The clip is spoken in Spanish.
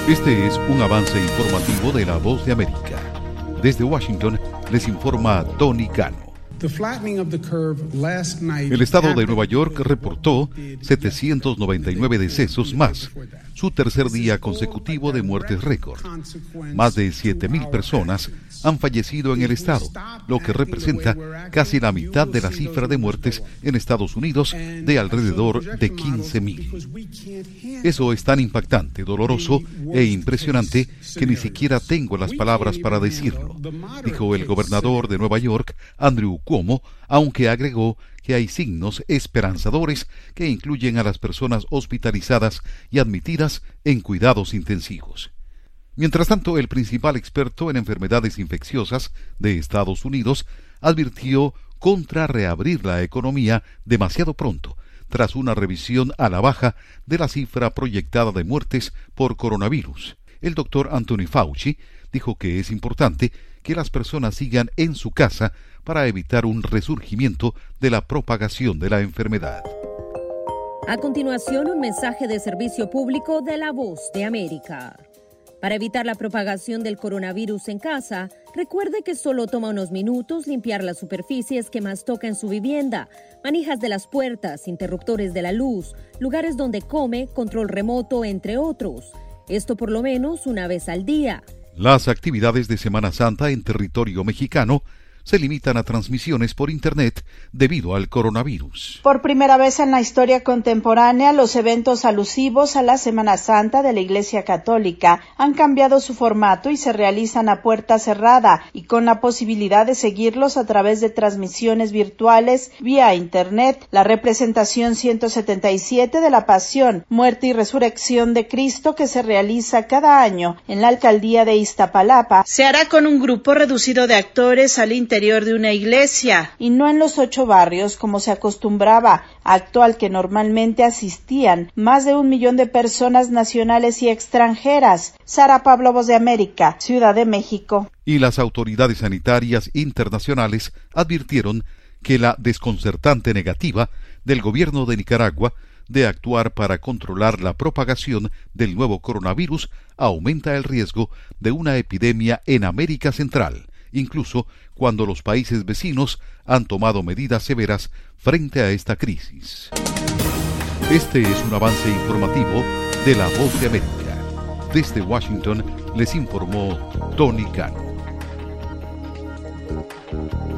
Este es un avance informativo de La Voz de América. Desde Washington les informa Tony Cano. El estado de Nueva York reportó 799 decesos más, su tercer día consecutivo de muertes récord. Más de 7,000 personas han fallecido en el estado, lo que representa casi la mitad de la cifra de muertes en Estados Unidos, de alrededor de 15,000. Eso es tan impactante, doloroso e impresionante que ni siquiera tengo las palabras para decirlo, dijo el gobernador de Nueva York, Andrew Cuomo, aunque agregó que hay signos esperanzadores que incluyen a las personas hospitalizadas y admitidas en cuidados intensivos. Mientras tanto, el principal experto en enfermedades infecciosas de Estados Unidos advirtió contra reabrir la economía demasiado pronto, tras una revisión a la baja de la cifra proyectada de muertes por coronavirus. El doctor Anthony Fauci dijo que es importante que las personas sigan en su casa para evitar un resurgimiento de la propagación de la enfermedad. A continuación, un mensaje de servicio público de La Voz de América. Para evitar la propagación del coronavirus en casa, recuerde que solo toma unos minutos limpiar las superficies que más toca en su vivienda, manijas de las puertas, interruptores de la luz, lugares donde come, control remoto, entre otros. Esto por lo menos una vez al día. Las actividades de Semana Santa en territorio mexicano se limitan a transmisiones por Internet debido al coronavirus. Por primera vez en la historia contemporánea, los eventos alusivos a la Semana Santa de la Iglesia Católica han cambiado su formato y se realizan a puerta cerrada y con la posibilidad de seguirlos a través de transmisiones virtuales vía Internet. La representación 177 de la Pasión, Muerte y Resurrección de Cristo, que se realiza cada año en la alcaldía de Iztapalapa, se hará con un grupo reducido de actores al interior de una iglesia y no en los 8 barrios como se acostumbraba, acto al que normalmente asistían más de 1 millón de personas nacionales y extranjeras. Sara Pablo, Voz de América, Ciudad de México. Y las autoridades sanitarias internacionales advirtieron que la desconcertante negativa del gobierno de Nicaragua de actuar para controlar la propagación del nuevo coronavirus aumenta el riesgo de una epidemia en América Central, incluso cuando los países vecinos han tomado medidas severas frente a esta crisis. Este es un avance informativo de La Voz de América. Desde Washington les informó Tony Cano.